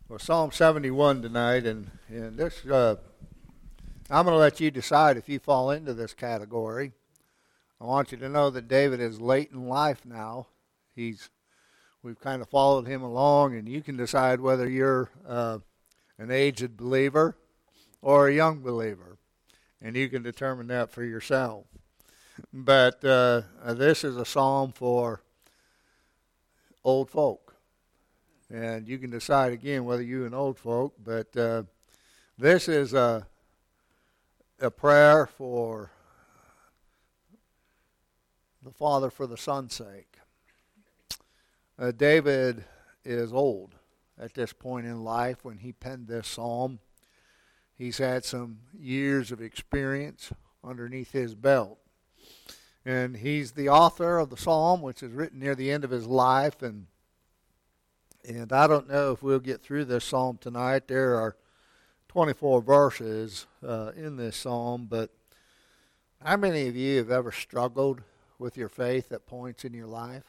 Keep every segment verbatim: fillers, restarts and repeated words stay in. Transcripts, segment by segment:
Well, Psalm seventy-one tonight, and, and this, uh, I'm going to let you decide if you fall into this category. I want you to know that David is late in life now. He's, we've kind of followed him along, and you can decide whether you're uh, an aged believer or a young believer, and you can determine that for yourself. But uh, this is a psalm for old folk. And you can decide again whether you're an old folk, but uh, this is a, a prayer for the Father for the Son's sake. Uh, David is old at this point in life when he penned this psalm. He's had some years of experience underneath his belt. And he's the author of the psalm, which is written near the end of his life, and And I don't know if we'll get through this psalm tonight. There are twenty-four verses uh, in this psalm, but how many of you have ever struggled with your faith at points in your life?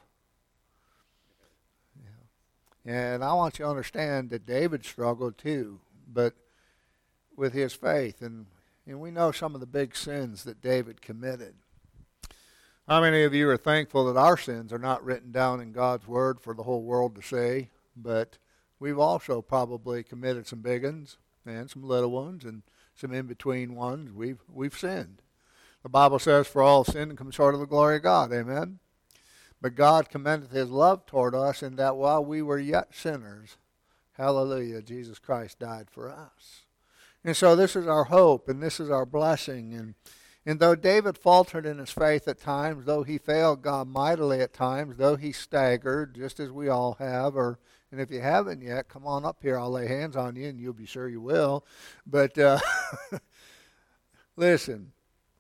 Yeah. And I want you to understand that David struggled too, but with his faith. And, and we know some of the big sins that David committed. How many of you are thankful that our sins are not written down in God's Word for the whole world to see? But we've also probably committed some big ones and some little ones and some in-between ones. We've we've sinned. The Bible says, for all sin and come short of the glory of God. Amen? But God commendeth his love toward us in that while we were yet sinners, hallelujah, Jesus Christ died for us. And so this is our hope and this is our blessing. And And though David faltered in his faith at times, though he failed God mightily at times, though he staggered, just as we all have, or and if you haven't yet, come on up here. I'll lay hands on you, and you'll be sure you will. But uh, listen,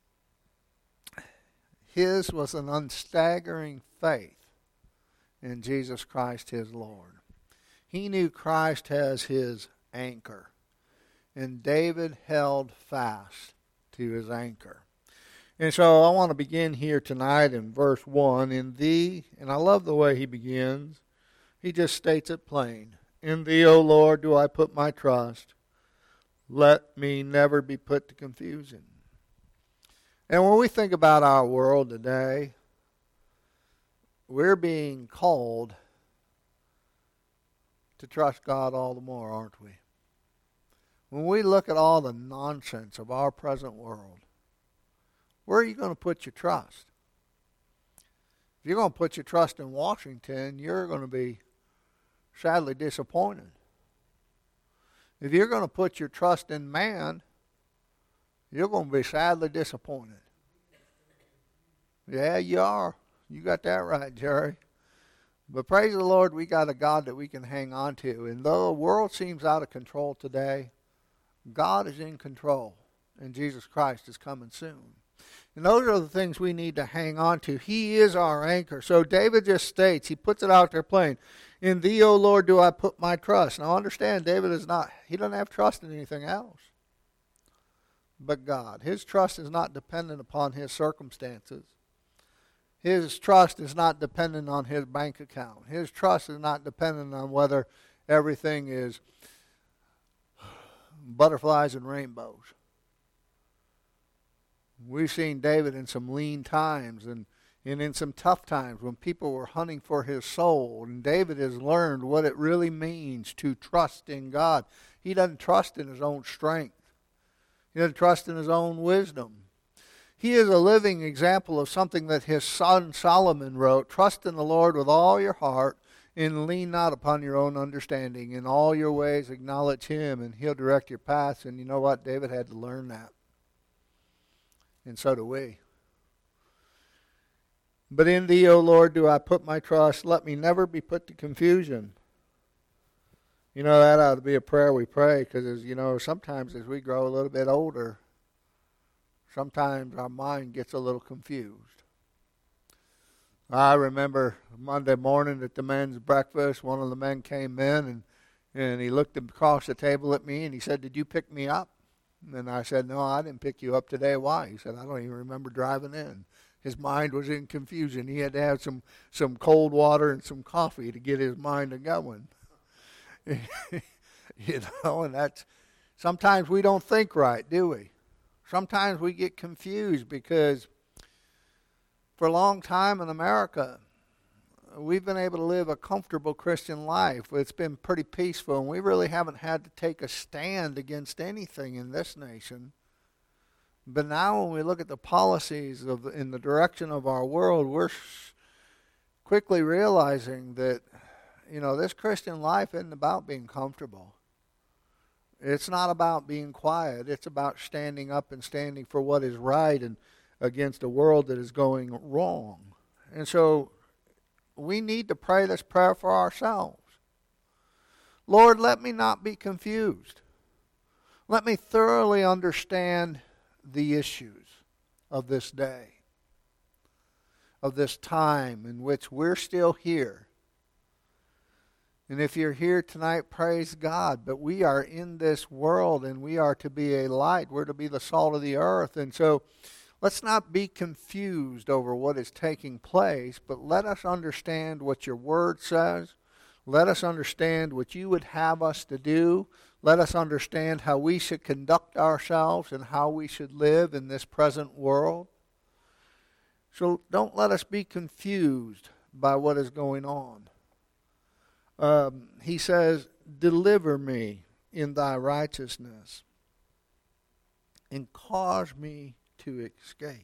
his was an unstaggering faith in Jesus Christ his Lord. He knew Christ as his anchor, and David held fast to his anchor. And so I want to begin here tonight in verse one. In thee, and I love the way he begins. He just states it plain. In thee, O Lord, do I put my trust. Let me never be put to confusion. And when we think about our world today, we're being called to trust God all the more, aren't we? When we look at all the nonsense of our present world, where are you going to put your trust? If you're going to put your trust in Washington, you're going to be sadly disappointed. If you're going to put your trust in man, you're going to be sadly disappointed. Yeah, you are. You got that right, Jerry. But praise the Lord, we got a God that we can hang on to. And though the world seems out of control today, God is in control, and Jesus Christ is coming soon. And those are the things we need to hang on to. He is our anchor. So David just states, he puts it out there plain, in thee, O Lord, do I put my trust. Now understand, David is not, he doesn't have trust in anything else but God. His trust is not dependent upon his circumstances. His trust is not dependent on his bank account. His trust is not dependent on whether everything is butterflies and rainbows. We've seen David in some lean times and, and in some tough times when people were hunting for his soul. And David has learned what it really means to trust in God. He doesn't trust in his own strength. He doesn't trust in his own wisdom. He is a living example of something that his son Solomon wrote. Trust in the Lord with all your heart and lean not upon your own understanding. In all your ways acknowledge him and he'll direct your paths. And you know what? David had to learn that. And so do we. But in thee, O Lord, do I put my trust. Let me never be put to confusion. You know, that ought to be a prayer we pray because, you know, sometimes as we grow a little bit older, sometimes our mind gets a little confused. I remember Monday morning at the men's breakfast, one of the men came in and, and he looked across the table at me and he said, did you pick me up? And I said, no, I didn't pick you up today. Why? He said, I don't even remember driving in. His mind was in confusion. He had to have some, some cold water and some coffee to get his mind going. You know, and that's, sometimes we don't think right, do we? Sometimes we get confused because for a long time in America, we've been able to live a comfortable Christian life. It's been pretty peaceful, and we really haven't had to take a stand against anything in this nation. But now when we look at the policies of in the direction of our world, we're quickly realizing that, you know, this Christian life isn't about being comfortable. It's not about being quiet. It's about standing up and standing for what is right and against a world that is going wrong. And so we need to pray this prayer for ourselves. Lord, let me not be confused. Let me thoroughly understand the issues of this day, of this time in which we're still here. And if you're here tonight, praise God. But we are in this world, and we are to be a light. We're to be the salt of the earth. And so let's not be confused over what is taking place, but let us understand what your word says. Let us understand what you would have us to do. Let us understand how we should conduct ourselves and how we should live in this present world. So don't let us be confused by what is going on. Um, he says, deliver me in thy righteousness and cause me to escape.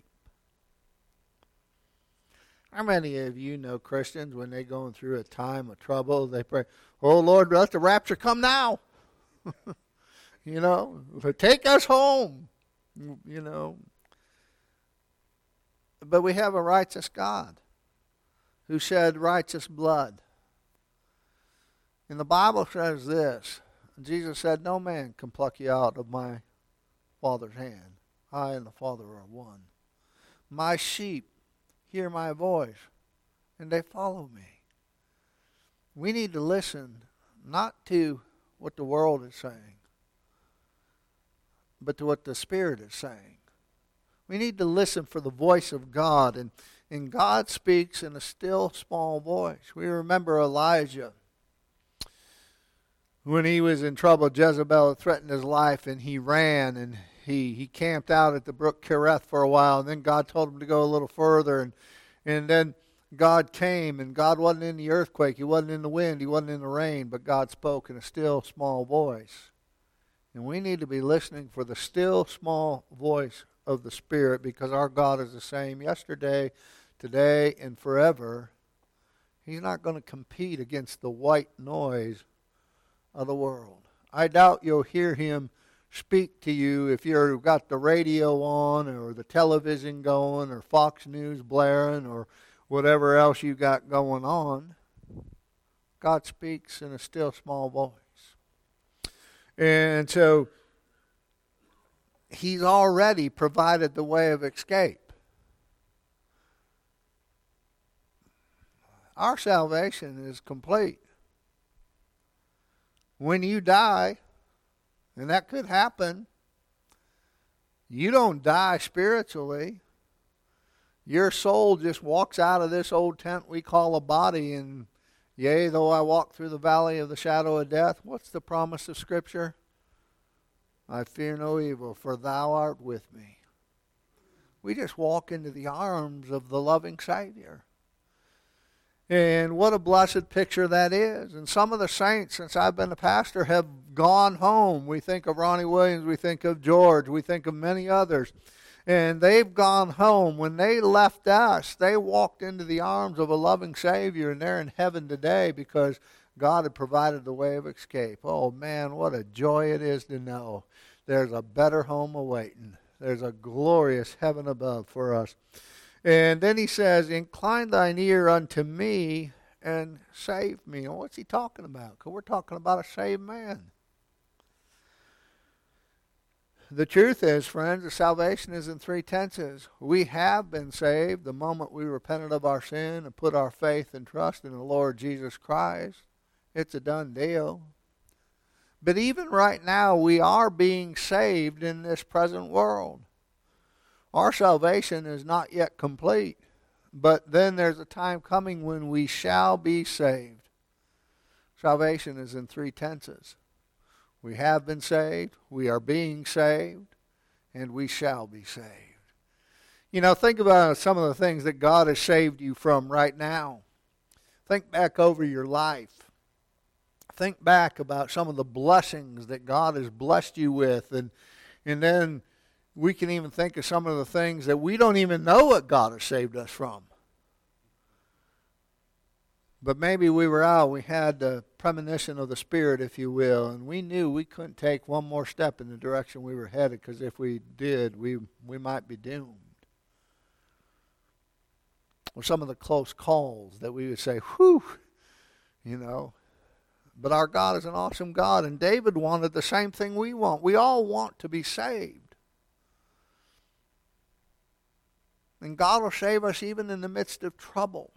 How many of you know Christians when they're going through a time of trouble, they pray, oh Lord, let the rapture come now. You know, take us home. You know. But we have a righteous God who shed righteous blood. And the Bible says this. Jesus said, no man can pluck you out of my Father's hand. I and the Father are one. My sheep hear my voice, and they follow me. We need to listen not to what the world is saying, but to what the Spirit is saying. We need to listen for the voice of God, and, and God speaks in a still, small voice. We remember Elijah. When he was in trouble, Jezebel threatened his life, and he ran, and he, he camped out at the brook Kerith for a while, and then God told him to go a little further, and, and then God came, and God wasn't in the earthquake, he wasn't in the wind, he wasn't in the rain, but God spoke in a still, small voice. And we need to be listening for the still, small voice of the Spirit, because our God is the same yesterday, today, and forever. He's not going to compete against the white noise of the world. I doubt you'll hear him speak to you if you've got the radio on or the television going or Fox News blaring or whatever else you got going on. God speaks in a still small voice. And so he's already provided the way of escape. Our salvation is complete. When you die, and that could happen, you don't die spiritually. Your soul just walks out of this old tent we call a body, and yea, though I walk through the valley of the shadow of death, what's the promise of Scripture? I fear no evil, for thou art with me. We just walk into the arms of the loving Savior. And what a blessed picture that is. And some of the saints, since I've been a pastor, have gone home. We think of Ronnie Williams, we think of George, we think of many others. And they've gone home. When they left us, they walked into the arms of a loving Savior, and they're in heaven today because God had provided the way of escape. Oh man, what a joy it is to know there's a better home awaiting. There's a glorious heaven above for us. And then he says, incline thine ear unto me and save me. And what's he talking about? Because we're talking about a saved man. The truth is, friends, the salvation is in three tenses. We have been saved the moment we repented of our sin and put our faith and trust in the Lord Jesus Christ. It's a done deal. But even right now, we are being saved in this present world. Our salvation is not yet complete, but then there's a time coming when we shall be saved. Salvation is in three tenses. We have been saved, we are being saved, and we shall be saved. You know, think about some of the things that God has saved you from right now. Think back over your life. Think back about some of the blessings that God has blessed you with, and and then we can even think of some of the things that we don't even know what God has saved us from. But maybe we were out, we had the premonition of the Spirit, if you will, and we knew we couldn't take one more step in the direction we were headed, because if we did, we, we might be doomed. Or some of the close calls that we would say, whew, you know. But our God is an awesome God, and David wanted the same thing we want. We all want to be saved. And God will save us even in the midst of trouble.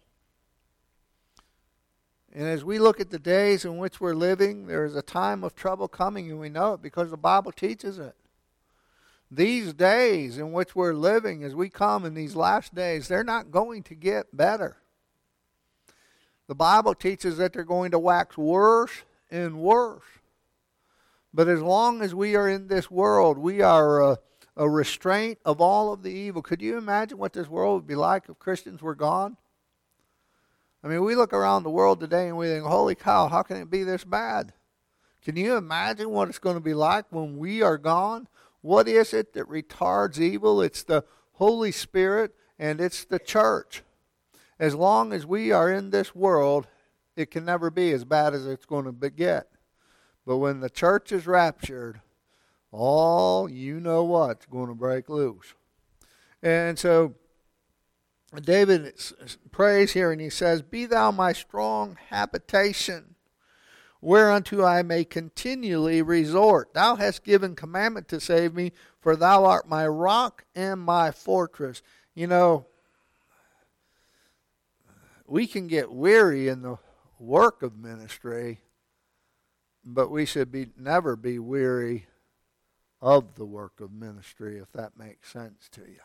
And as we look at the days in which we're living, there is a time of trouble coming, and we know it because the Bible teaches it. These days in which we're living, as we come in these last days, they're not going to get better. The Bible teaches that they're going to wax worse and worse. But as long as we are in this world, we are a, a restraint of all of the evil. Could you imagine what this world would be like if Christians were gone? I mean, we look around the world today and we think, holy cow, how can it be this bad? Can you imagine what it's going to be like when we are gone? What is it that retards evil? It's the Holy Spirit and it's the church. As long as we are in this world, it can never be as bad as it's going to get. But when the church is raptured, all you know what's going to break loose. And so David prays here and he says, be thou my strong habitation, whereunto I may continually resort. Thou hast given commandment to save me, for thou art my rock and my fortress. You know, we can get weary in the work of ministry, but we should be never be weary of the work of ministry, if that makes sense to you.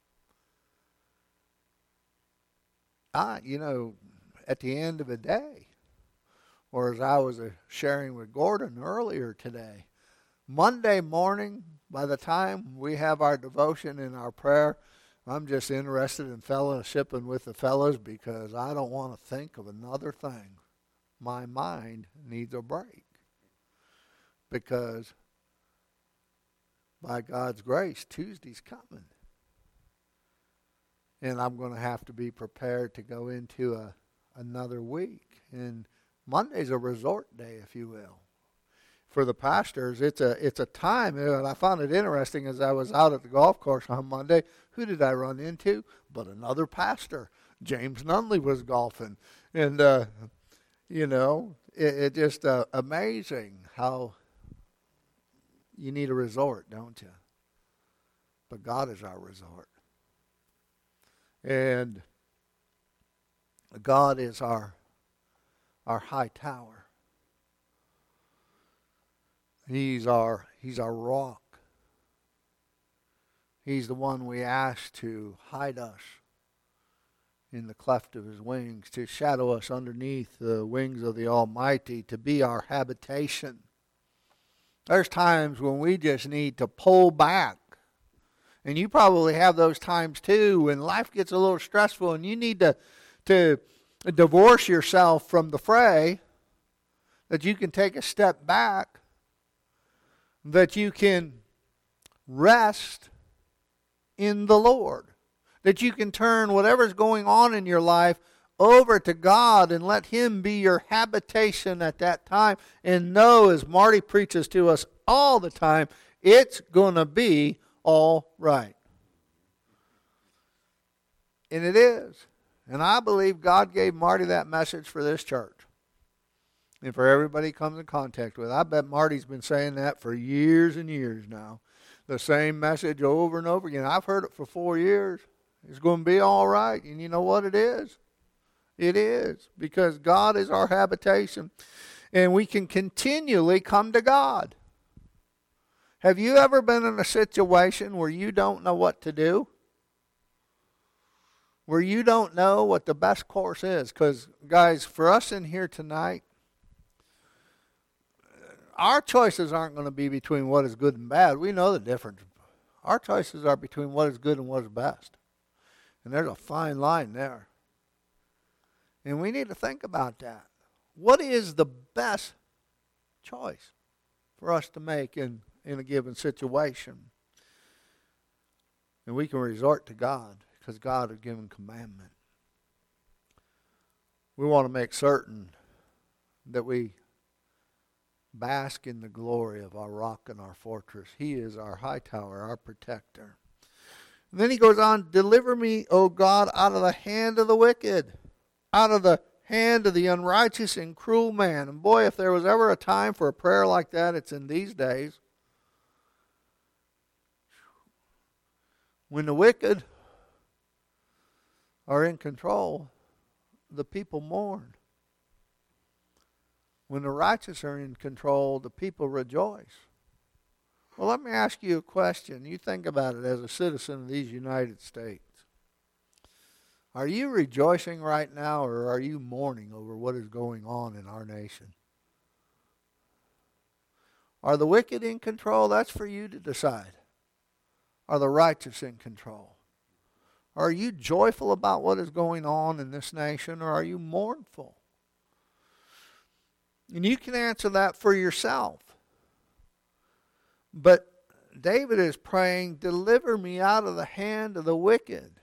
I, you know, at the end of the day, or as I was uh, sharing with Gordon earlier today, Monday morning, by the time we have our devotion and our prayer, I'm just interested in fellowshipping with the fellows because I don't want to think of another thing. My mind needs a break. Because by God's grace, Tuesday's coming. And I'm going to have to be prepared to go into a another week. And Monday's a resort day, if you will. For the pastors, it's a it's a time, and I found it interesting as I was out at the golf course on Monday. Who did I run into? But another pastor. James Nunley was golfing. And, uh, you know, it, it just uh, amazing how you need a resort, don't you? But God is our resort. And God is our our high tower. He's our He's our rock. He's the one we ask to hide us in the cleft of his wings, to shadow us underneath the wings of the Almighty, to be our habitation. There's times when we just need to pull back. And you probably have those times too when life gets a little stressful and you need to, to divorce yourself from the fray, that you can take a step back, that you can rest in the Lord, that you can turn whatever's going on in your life over to God and let him be your habitation at that time, and know, as Marty preaches to us all the time, it's going to be all right. And it is. And I believe God gave Marty that message for this church and for everybody he comes in contact with. I bet Marty's been saying that for years and years now. The same message over and over again. I've heard it for four years. It's going to be all right. And you know what it is? It is. Because God is our habitation. And we can continually come to God. Have you ever been in a situation where you don't know what to do? Where you don't know what the best course is? Because, guys, for us in here tonight, our choices aren't going to be between what is good and bad. We know the difference. Our choices are between what is good and what is best. And there's a fine line there. And we need to think about that. What is the best choice for us to make in, in a given situation? And we can resort to God because God has given commandment. We want to make certain that we bask in the glory of our rock and our fortress. He is our high tower, our protector. And then he goes on, deliver me, O God, out of the hand of the wicked, out of the hand of the unrighteous and cruel man. And boy, if there was ever a time for a prayer like that, it's in these days. When the wicked are in control, the people mourn. When the righteous are in control, the people rejoice. Well, let me ask you a question. You think about it as a citizen of these United States. Are you rejoicing right now, or are you mourning over what is going on in our nation? Are the wicked in control? That's for you to decide. Are the righteous in control? Are you joyful about what is going on in this nation, or are you mournful? And you can answer that for yourself. But David is praying, deliver me out of the hand of the wicked.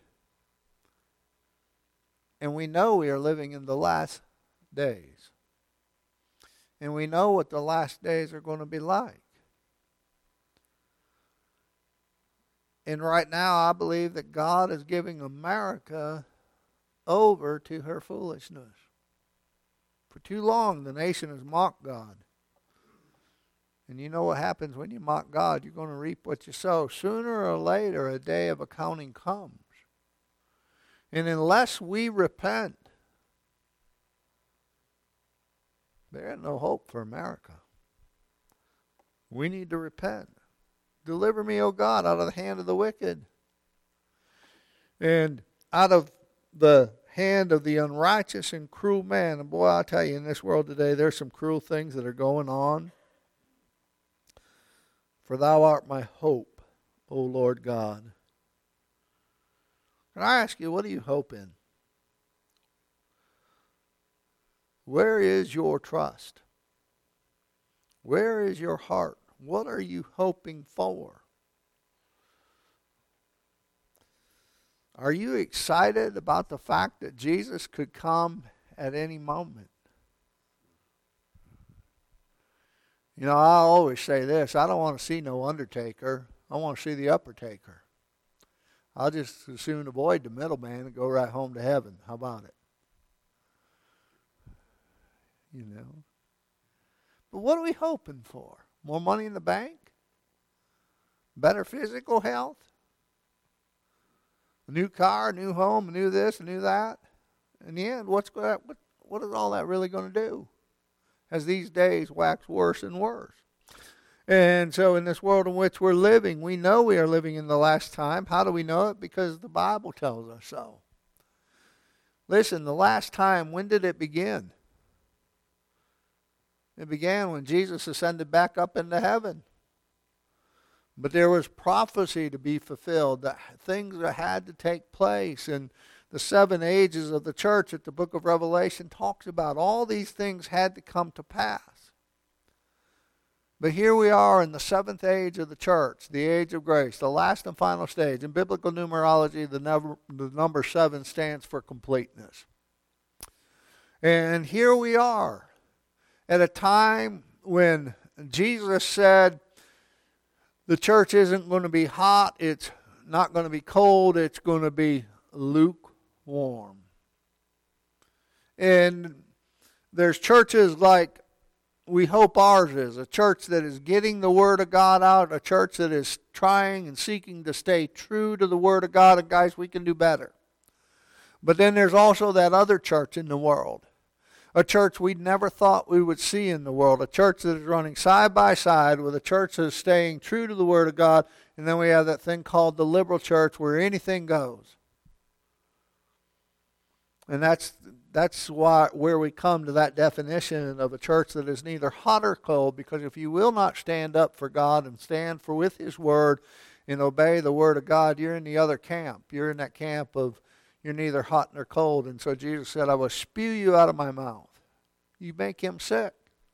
And we know we are living in the last days. And we know what the last days are going to be like. And right now, I believe that God is giving America over to her foolishness. For too long, the nation has mocked God. And you know what happens when you mock God? You're going to reap what you sow. Sooner or later, a day of accounting comes. And unless we repent, there ain't no hope for America. We need to repent. Deliver me, O God, out of the hand of the wicked, and out of the hand of the unrighteous and cruel man. And boy, I'll tell you, in this world today, there's some cruel things that are going on. For thou art my hope, O Lord God. Can I ask you, what do you hope in? Where is your trust? Where is your heart? What are you hoping for? Are you excited about the fact that Jesus could come at any moment? You know, I always say this, I don't want to see no undertaker. I want to see the uppertaker. I'll just as soon avoid the middleman and go right home to heaven. How about it? You know. But what are we hoping for? More money in the bank? Better physical health? A new car, a new home, a new this, a new that? In the end, what's what, what is all that really going to do as these days wax worse and worse? And so in this world in which we're living, we know we are living in the last time. How do we know it? Because the Bible tells us so. Listen, the last time, when did it begin? It began when Jesus ascended back up into heaven. But there was prophecy to be fulfilled, that things that had to take place. And the seven ages of the church that the book of Revelation talks about, all these things had to come to pass. But here we are in the seventh age of the church, the age of grace, the last and final stage. In biblical numerology, the number, the number seven stands for completeness. And here we are at a time when Jesus said the church isn't going to be hot, it's not going to be cold, it's going to be lukewarm. And there's churches like we hope ours is, a church that is getting the Word of God out, a church that is trying and seeking to stay true to the Word of God, and guys, we can do better. But then there's also that other church in the world, a church we never thought we would see in the world, a church that is running side by side with a church that is staying true to the Word of God, and then we have that thing called the liberal church where anything goes. And that's that's why where we come to that definition of a church that is neither hot or cold, because if you will not stand up for God and stand for with His Word and obey the Word of God, you're in the other camp. You're in that camp of you're neither hot nor cold. And so Jesus said, I will spew you out of my mouth. You make him sick.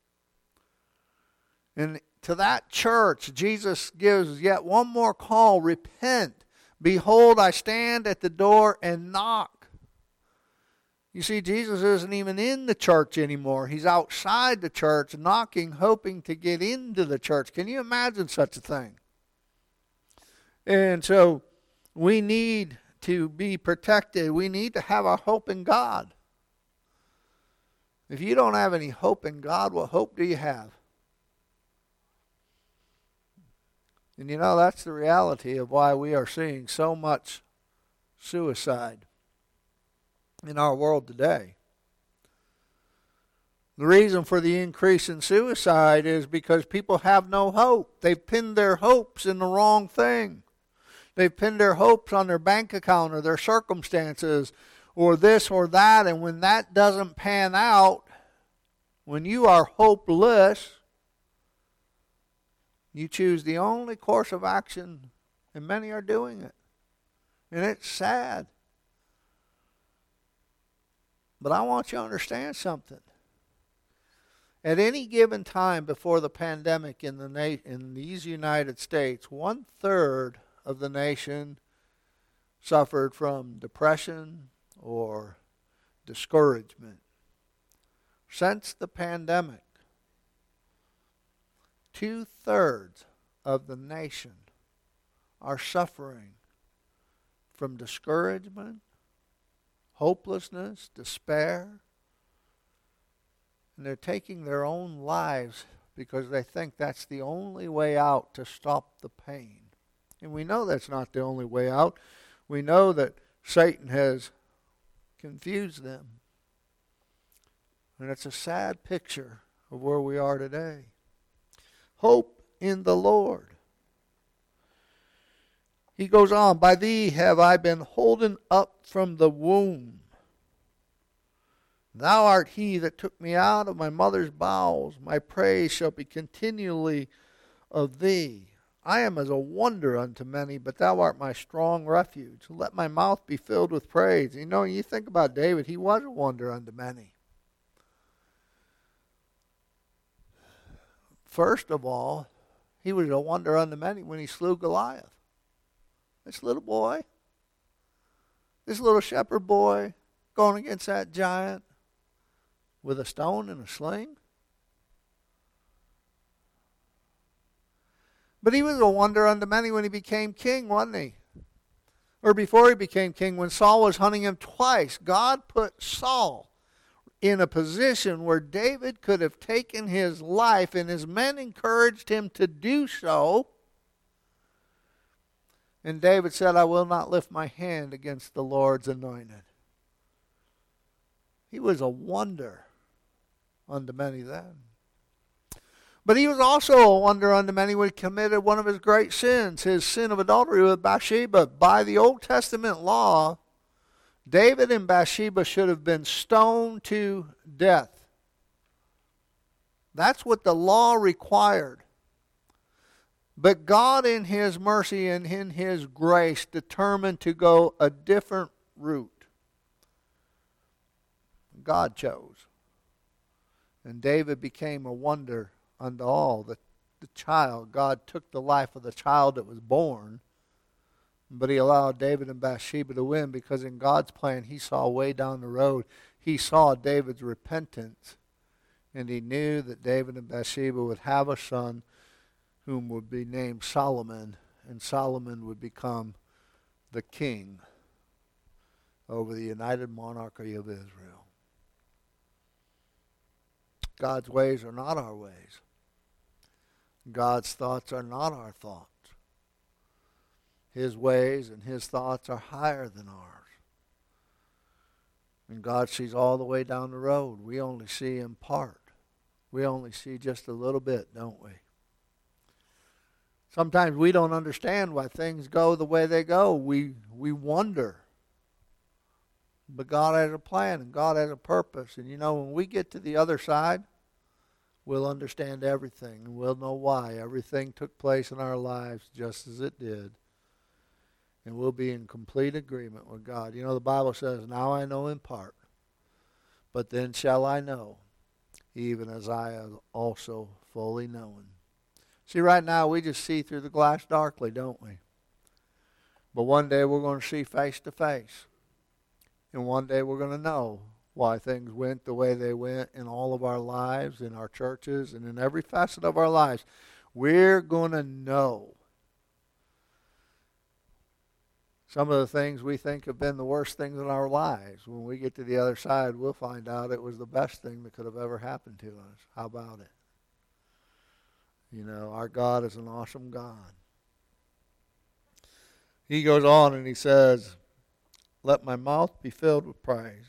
And to that church, Jesus gives yet one more call. Repent. Behold, I stand at the door and knock. You see, Jesus isn't even in the church anymore. He's outside the church, knocking, hoping to get into the church. Can you imagine such a thing? And so we need to be protected. We need to have our hope in God. If you don't have any hope in God, what hope do you have? And you know, that's the reality of why we are seeing so much suicide in our world today. The reason for the increase in suicide is because people have no hope. They've pinned their hopes in the wrong thing. They've pinned their hopes on their bank account or their circumstances or this or that. And when that doesn't pan out, when you are hopeless, you choose the only course of action, and many are doing it. And it's sad. But I want you to understand something. At any given time before the pandemic in the na- in these United States, one third of the nation suffered from depression or discouragement. Since the pandemic, two-thirds of the nation are suffering from discouragement, hopelessness, despair, and they're taking their own lives because they think that's the only way out to stop the pain. And we know that's not the only way out. We know that Satan has confused them. And it's a sad picture of where we are today. Hope in the Lord. He goes on, by thee have I been holden up from the womb. Thou art he that took me out of my mother's bowels. My praise shall be continually of thee. I am as a wonder unto many, but thou art my strong refuge. Let my mouth be filled with praise. You know, you think about David, he was a wonder unto many. First of all, he was a wonder unto many when he slew Goliath. This little boy, this little shepherd boy going against that giant with a stone and a sling. But he was a wonder unto many when he became king, wasn't he? Or before he became king, when Saul was hunting him twice, God put Saul in a position where David could have taken his life, and his men encouraged him to do so. And David said, I will not lift my hand against the Lord's anointed. He was a wonder unto many then. But he was also a wonder unto many when he committed one of his great sins, his sin of adultery with Bathsheba. By the Old Testament law, David and Bathsheba should have been stoned to death. That's what the law required. But God in His mercy and in His grace determined to go a different route. God chose. And David became a wonder unto all. The, the child, God took the life of the child that was born, but He allowed David and Bathsheba to win because in God's plan He saw way down the road. He saw David's repentance, and He knew that David and Bathsheba would have a son whom would be named Solomon, and Solomon would become the king over the united monarchy of Israel. God's ways are not our ways. God's thoughts are not our thoughts. His ways and His thoughts are higher than ours. And God sees all the way down the road. We only see in part. We only see just a little bit, don't we? Sometimes we don't understand why things go the way they go. We we wonder. But God has a plan and God has a purpose. And you know, when we get to the other side, we'll understand everything. And we'll know why everything took place in our lives just as it did. And we'll be in complete agreement with God. You know, the Bible says, now I know in part, but then shall I know, even as I have also fully known. See, right now we just see through the glass darkly, don't we? But one day we're going to see face to face. And one day we're going to know why things went the way they went in all of our lives, in our churches, and in every facet of our lives. We're going to know some of the things we think have been the worst things in our lives. When we get to the other side, we'll find out it was the best thing that could have ever happened to us. How about it? You know, our God is an awesome God. He goes on and he says, let my mouth be filled with praise.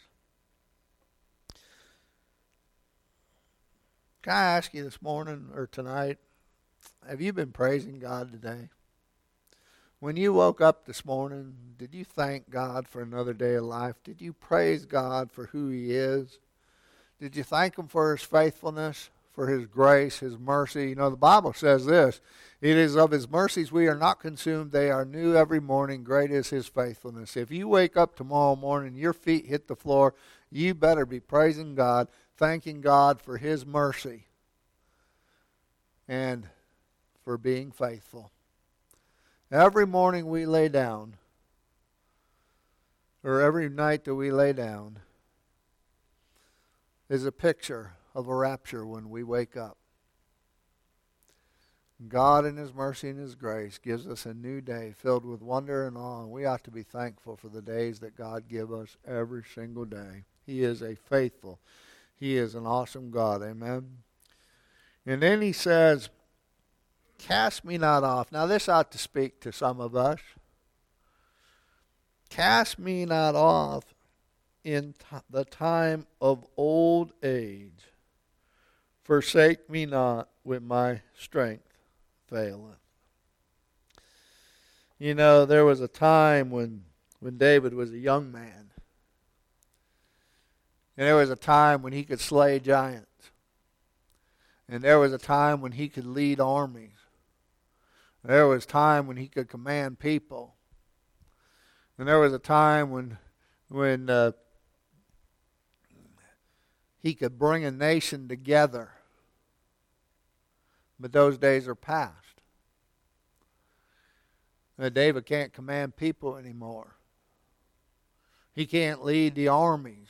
Can I ask you this morning or tonight, have you been praising God today? When you woke up this morning, did you thank God for another day of life? Did you praise God for who He is? Did you thank Him for His faithfulness, for His grace, His mercy? You know, the Bible says this, it is of His mercies we are not consumed. They are new every morning. Great is His faithfulness. If you wake up tomorrow morning, your feet hit the floor, you better be praising God, thanking God for His mercy and for being faithful. Every morning we lay down, or every night that we lay down, is a picture of a rapture when we wake up. God in His mercy and His grace gives us a new day filled with wonder and awe, and we ought to be thankful for the days that God gives us every single day. He is a faithful, He is an awesome God, amen? And then He says, cast me not off. Now this ought to speak to some of us. Cast me not off in t- the time of old age. Forsake me not when my strength faileth. You know, there was a time when, when David was a young man. And there was a time when he could slay giants. And there was a time when he could lead armies. There was a time when he could command people. And there was a time when, when uh, he could bring a nation together. But those days are past. Now, David can't command people anymore. He can't lead the armies.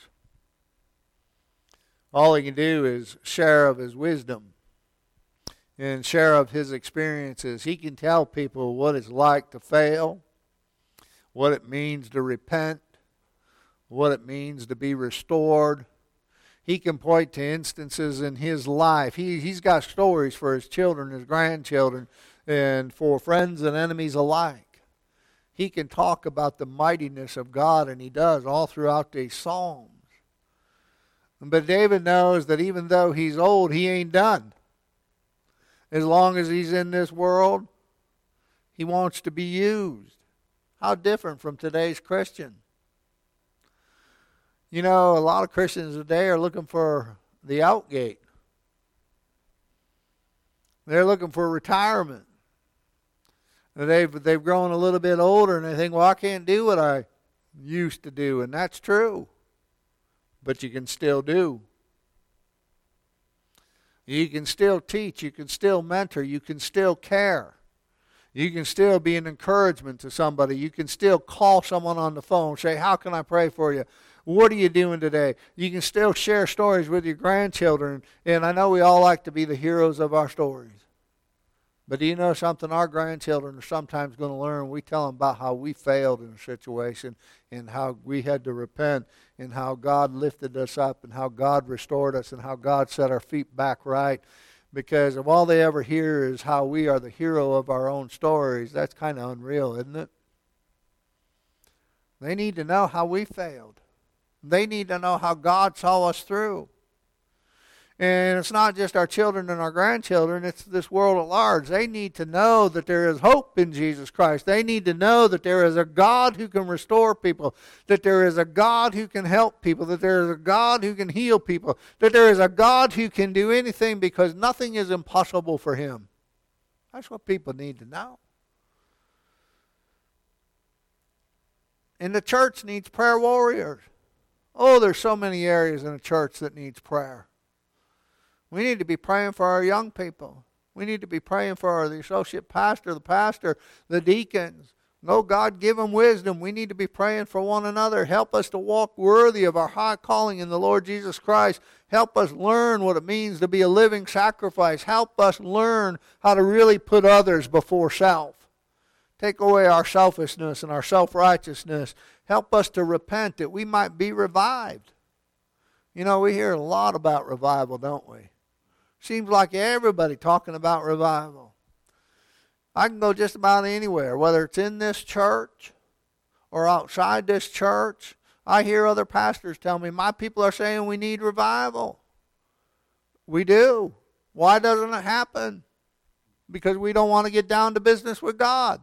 All he can do is share of his wisdom and share of his experiences. He can tell people what it's like to fail, what it means to repent, what it means to be restored. He can point to instances in his life. He, he's got stories for his children, his grandchildren, and for friends and enemies alike. He can talk about the mightiness of God, and he does all throughout these Psalms. But David knows that even though he's old, he ain't done. As long as he's in this world, he wants to be used. How different from today's Christian. You know, a lot of Christians today are looking for the out gate. They're looking for retirement. They've, they've grown a little bit older and they think, well, I can't do what I used to do. And that's true. But you can still do. You can still teach. You can still mentor. You can still care. You can still be an encouragement to somebody. You can still call someone on the phone, say, how can I pray for you? What are you doing today? You can still share stories with your grandchildren. And I know we all like to be the heroes of our stories. But do you know something? Our grandchildren are sometimes going to learn. We tell them about how we failed in a situation and how we had to repent and how God lifted us up and how God restored us and how God set our feet back right. Because if all they ever hear is how we are the hero of our own stories, that's kind of unreal, isn't it? They need to know how we failed. They need to know how God saw us through. And it's not just our children and our grandchildren, it's this world at large. They need to know that there is hope in Jesus Christ. They need to know that there is a God who can restore people, that there is a God who can help people, that there is a God who can heal people, that there is a God who can do anything because nothing is impossible for him. That's what people need to know. And the church needs prayer warriors. Oh, there's so many areas in the church that needs prayer. We need to be praying for our young people. We need to be praying for the associate pastor, the pastor, the deacons. No, God, give them wisdom. We need to be praying for one another. Help us to walk worthy of our high calling in the Lord Jesus Christ. Help us learn what it means to be a living sacrifice. Help us learn how to really put others before self. Take away our selfishness and our self-righteousness. Help us to repent that we might be revived. You know, we hear a lot about revival, don't we? Seems like everybody talking about revival. I can go just about anywhere, whether it's in this church or outside this church. I hear other pastors tell me, my people are saying we need revival. We do. Why doesn't it happen? Because we don't want to get down to business with God.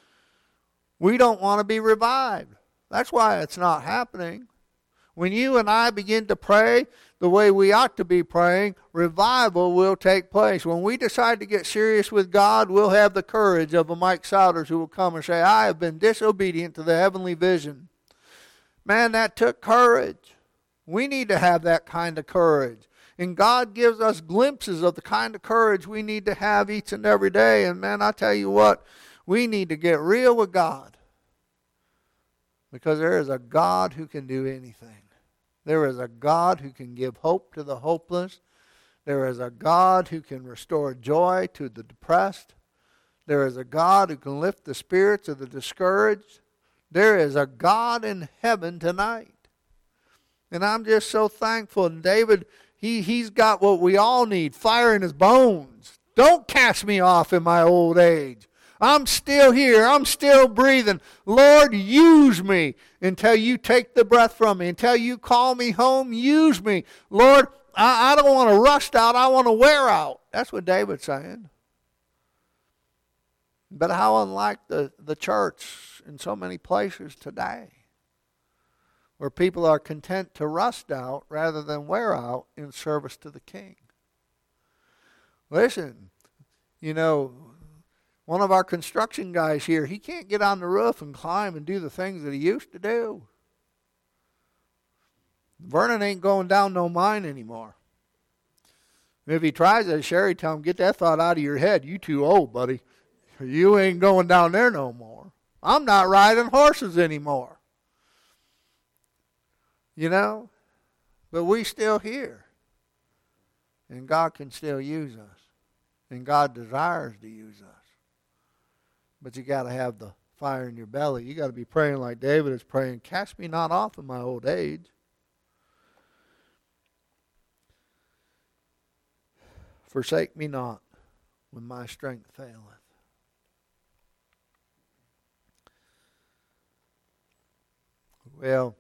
We don't want to be revived. That's why it's not happening. When you and I begin to pray the way we ought to be praying, revival will take place. When we decide to get serious with God, we'll have the courage of a Mike Souders who will come and say, I have been disobedient to the heavenly vision. Man, that took courage. We need to have that kind of courage. And God gives us glimpses of the kind of courage we need to have each and every day. And man, I tell you what, we need to get real with God. Because there is a God who can do anything. There is a God who can give hope to the hopeless. There is a God who can restore joy to the depressed. There is a God who can lift the spirits of the discouraged. There is a God in heaven tonight. And I'm just so thankful. And David, he, he's got what we all need, fire in his bones. Don't cast me off in my old age. I'm still here. I'm still breathing. Lord, use me until you take the breath from me. Until you call me home, use me. Lord, I, I don't want to rust out. I want to wear out. That's what David's saying. But how unlike the, the church in so many places today, where people are content to rust out rather than wear out in service to the King. Listen, you know, one of our construction guys here, he can't get on the roof and climb and do the things that he used to do. Vernon ain't going down no mine anymore. If he tries that, Sherry tell him, get that thought out of your head. You too old, buddy. You ain't going down there no more. I'm not riding horses anymore. You know? But we still here. And God can still use us. And God desires to use us. But you got to have the fire in your belly. You got to be praying like David is praying, cast me not off in my old age. Forsake me not when my strength faileth. Well,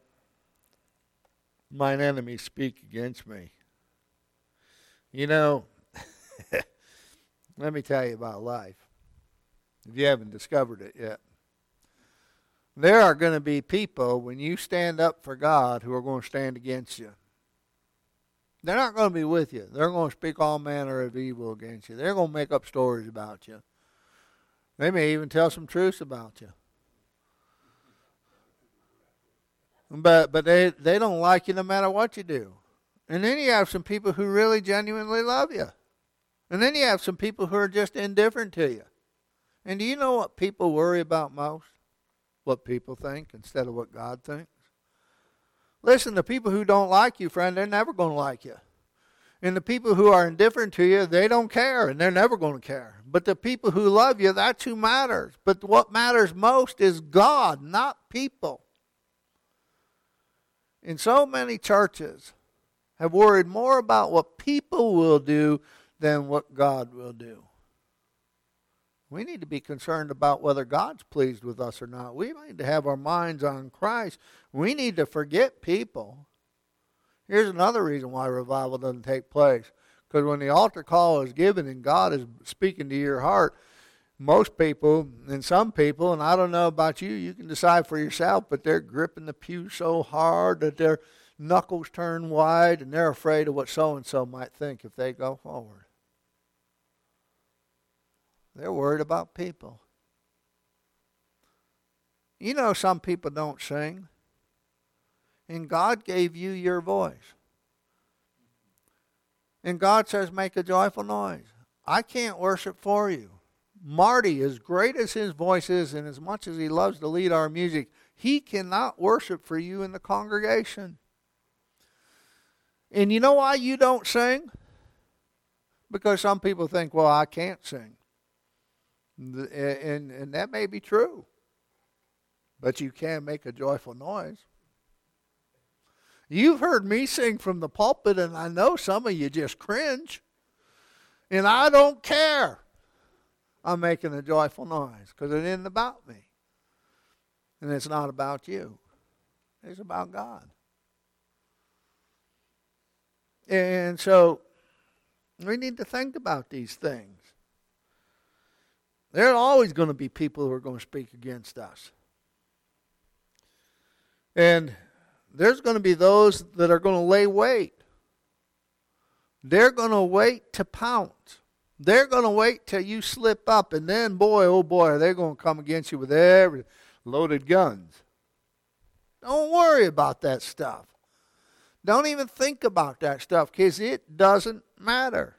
mine enemies speak against me. You know, let me tell you about life. If you haven't discovered it yet. There are going to be people, when you stand up for God, who are going to stand against you. They're not going to be with you. They're going to speak all manner of evil against you. They're going to make up stories about you. They may even tell some truths about you. But but they, they don't like you no matter what you do. And then you have some people who really genuinely love you. And then you have some people who are just indifferent to you. And do you know what people worry about most? What people think instead of what God thinks? Listen, the people who don't like you, friend, they're never going to like you. And the people who are indifferent to you, they don't care, and they're never going to care. But the people who love you, that's who matters. But what matters most is God, not people. And so many churches have worried more about what people will do than what God will do. We need to be concerned about whether God's pleased with us or not. We need to have our minds on Christ. We need to forget people. Here's another reason why revival doesn't take place. Because when the altar call is given and God is speaking to your heart, most people, and some people, and I don't know about you, you can decide for yourself, but they're gripping the pew so hard that their knuckles turn wide and they're afraid of what so-and-so might think if they go forward. They're worried about people. You know some people don't sing. And God gave you your voice. And God says, make a joyful noise. I can't worship for you. Marty, as great as his voice is and as much as he loves to lead our music, he cannot worship for you in the congregation. And you know why you don't sing? Because some people think, well, I can't sing. And, and, and that may be true. But you can make a joyful noise. You've heard me sing from the pulpit, and I know some of you just cringe. And I don't care. I'm making a joyful noise because it isn't about me. And it's not about you. It's about God. And so we need to think about these things. There are always going to be people who are going to speak against us. And there's going to be those that are going to lay wait. They're going to wait to pounce. They're going to wait till you slip up, and then, boy, oh boy, they're going to come against you with every loaded guns. Don't worry about that stuff. Don't even think about that stuff, because it doesn't matter.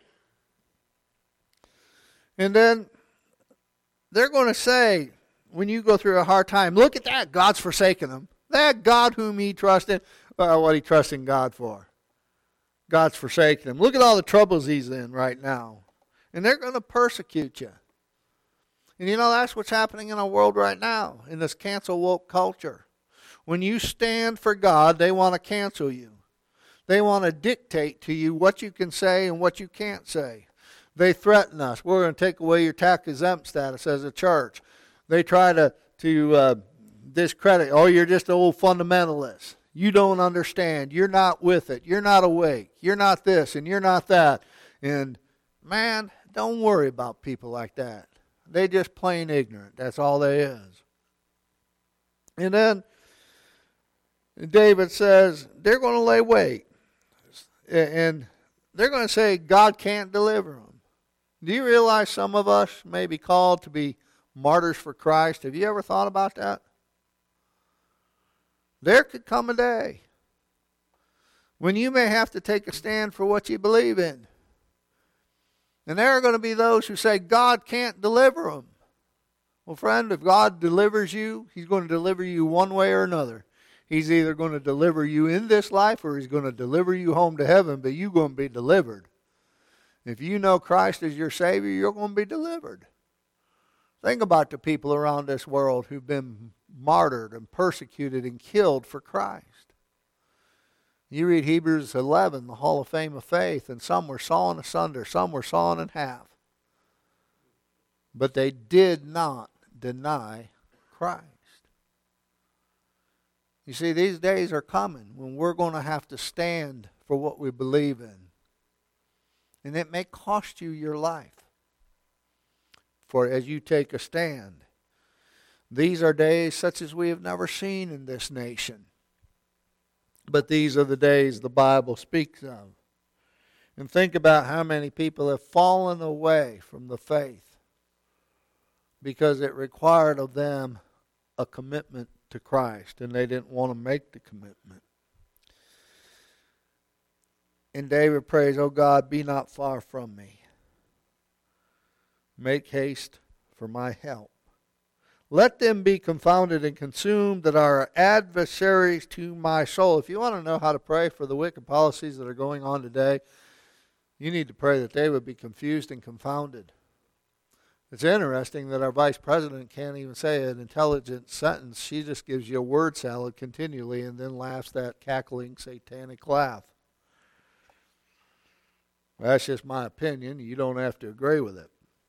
And then they're going to say, when you go through a hard time, look at that, God's forsaken them. That God whom he trusted, well, what he trusting God for? God's forsaken him. Look at all the troubles he's in right now. And they're going to persecute you. And you know, that's what's happening in our world right now, in this cancel woke culture. When you stand for God, they want to cancel you. They want to dictate to you what you can say and what you can't say. They threaten us. We're going to take away your tax exempt status as a church. They try to, to uh, discredit, oh, you're just an old fundamentalist. You don't understand. You're not with it. You're not awake. You're not this and you're not that. And man, don't worry about people like that. They're just plain ignorant. That's all they is. And then David says they're going to lay wait. And they're going to say God can't deliver them. Do you realize some of us may be called to be martyrs for Christ? Have you ever thought about that? There could come a day when you may have to take a stand for what you believe in. And there are going to be those who say God can't deliver them. Well, friend, if God delivers you, he's going to deliver you one way or another. He's either going to deliver you in this life or he's going to deliver you home to heaven, but you're going to be delivered. If you know Christ as your Savior, you're going to be delivered. Think about the people around this world who've been martyred and persecuted and killed for Christ. You read Hebrews eleven, the Hall of Fame of Faith, and some were sawn asunder, some were sawn in half. But they did not deny Christ. You see, these days are coming when we're going to have to stand for what we believe in. And it may cost you your life. For as you take a stand, these are days such as we have never seen in this nation. But these are the days the Bible speaks of. And think about how many people have fallen away from the faith because it required of them a commitment to Christ, and they didn't want to make the commitment. And David prays, "O God, be not far from me. Make haste for my help. Let them be confounded and consumed that are adversaries to my soul." If you want to know how to pray for the wicked policies that are going on today, you need to pray that they would be confused and confounded. It's interesting that our vice president can't even say an intelligent sentence. She just gives you a word salad continually and then laughs that cackling satanic laugh. Well, that's just my opinion. You don't have to agree with it.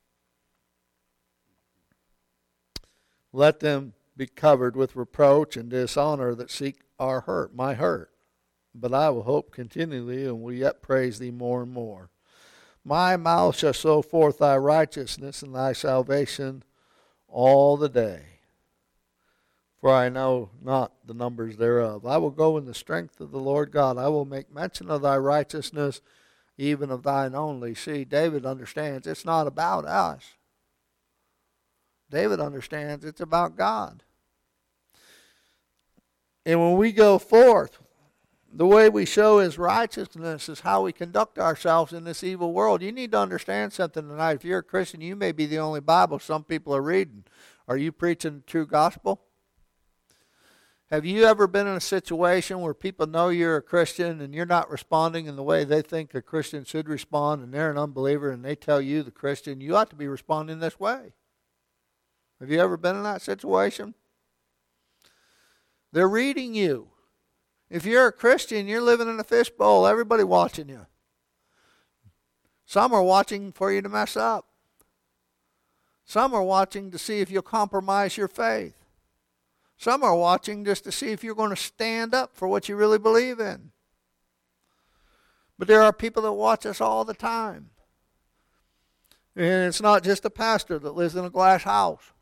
Let them be covered with reproach and dishonor that seek our hurt, my hurt. But I will hope continually and will yet praise thee more and more. My mouth shall show forth thy righteousness and thy salvation all the day. For I know not the numbers thereof. I will go in the strength of the Lord God. I will make mention of thy righteousness, even of thine only. See, David understands it's not about us. David understands it's about God. And when we go forth, the way we show his righteousness is how we conduct ourselves in this evil world. You need to understand something tonight. If you're a Christian, you may be the only Bible some people are reading. Are you preaching the true gospel? Have you ever been in a situation where people know you're a Christian and you're not responding in the way they think a Christian should respond, and they're an unbeliever and they tell you, the Christian, you ought to be responding this way? Have you ever been in that situation? They're reading you. If you're a Christian, you're living in a fishbowl. Everybody watching you. Some are watching for you to mess up. Some are watching to see if you'll compromise your faith. Some are watching just to see if you're going to stand up for what you really believe in. But there are people that watch us all the time. And it's not just a pastor that lives in a glass house.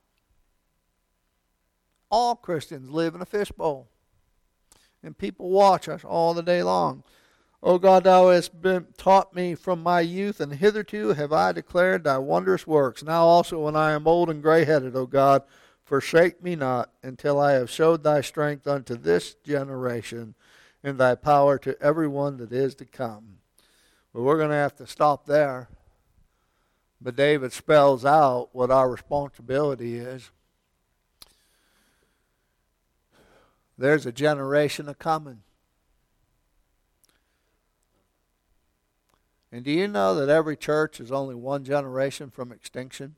All Christians live in a fishbowl. And people watch us all the day long. O God, thou hast been taught me from my youth, and hitherto have I declared thy wondrous works. Now also when I am old and gray-headed, O God, forsake me not until I have showed thy strength unto this generation, and thy power to everyone that is to come. Well, we're going to have to stop there. But David spells out what our responsibility is. There's a generation a-coming. And do you know that every church is only one generation from extinction?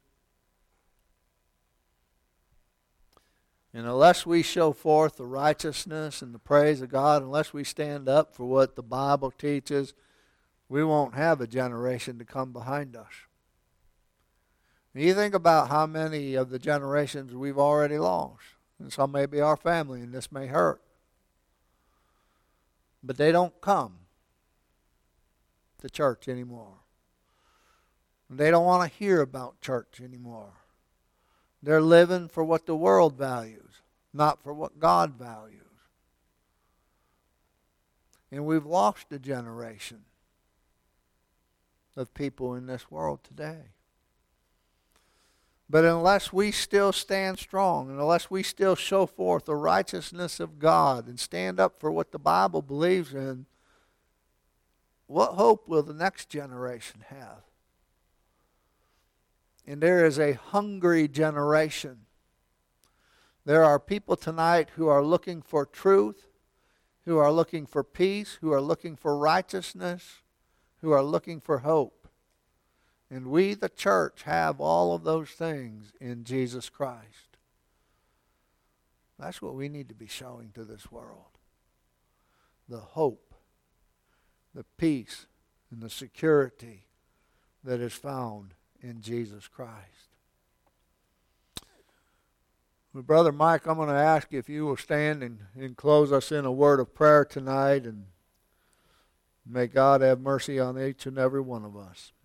And unless we show forth the righteousness and the praise of God, unless we stand up for what the Bible teaches, we won't have a generation to come behind us. And you think about how many of the generations we've already lost. And some may be our family, and this may hurt. But they don't come to church anymore. They don't want to hear about church anymore. They're living for what the world values, not for what God values. And we've lost a generation of people in this world today. But unless we still stand strong, and unless we still show forth the righteousness of God and stand up for what the Bible believes in, what hope will the next generation have? And there is a hungry generation. There are people tonight who are looking for truth, who are looking for peace, who are looking for righteousness, who are looking for hope. And we, the church, have all of those things in Jesus Christ. That's what we need to be showing to this world. The hope, the peace, and the security that is found in Jesus Christ. Well, Brother Mike, I'm going to ask you if you will stand and, and close us in a word of prayer tonight. And may God have mercy on each and every one of us.